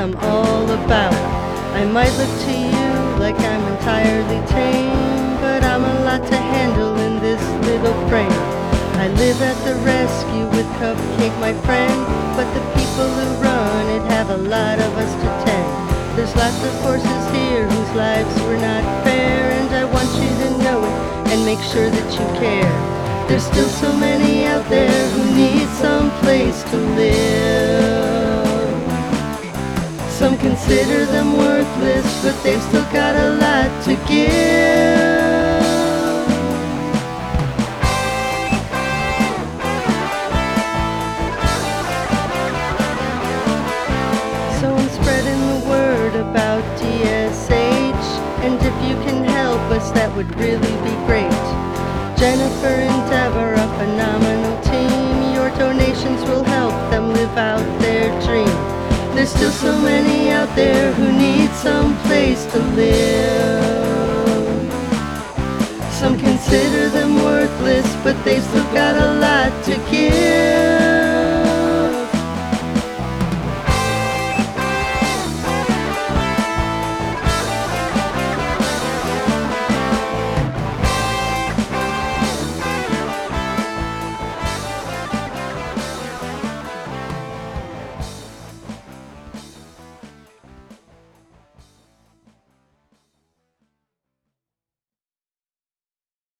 I'm all about. I might look to you like I'm entirely tame, but I'm a lot to handle in this little frame. I live at the rescue with Cupcake, my friend, but the people who run it have a lot of us to tend. There's lots of horses here whose lives were not fair, and I want you to know it and make sure that you care. There's still so many out there who need some place to live. Some consider them worthless, but they've still got a lot to give. So I'm spreading the word about DSH, and if you can help us, that would really be great. Jennifer and Deb are a phenomenal team. Your donations will help them live out their dream. There's still so many out there who need some place to live. Some consider them worthless, but they still